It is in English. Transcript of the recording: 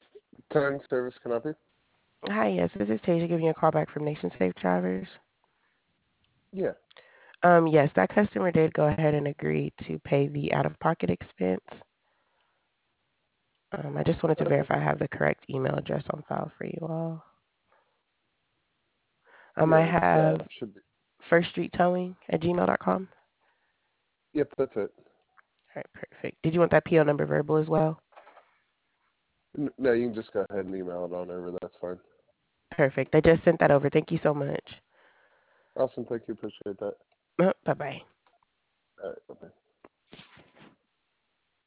Towing service can help you? Hi, yes, this is Tasia giving you a call back from Nation Safe Drivers. Yeah. Yes, that customer did go ahead and agree to pay the out-of-pocket expense. I just wanted to Okay. verify I have the correct email address on file for you all. I Yeah, it's have should be. firststreettowing@gmail.com. Yep, that's it. All right, perfect. Did you want that PO number verbal as well? No, you can just go ahead and email it on over. That's fine. Perfect. I just sent that over. Thank you so much. Awesome. Thank you. Appreciate that. Bye-bye. All right. Bye.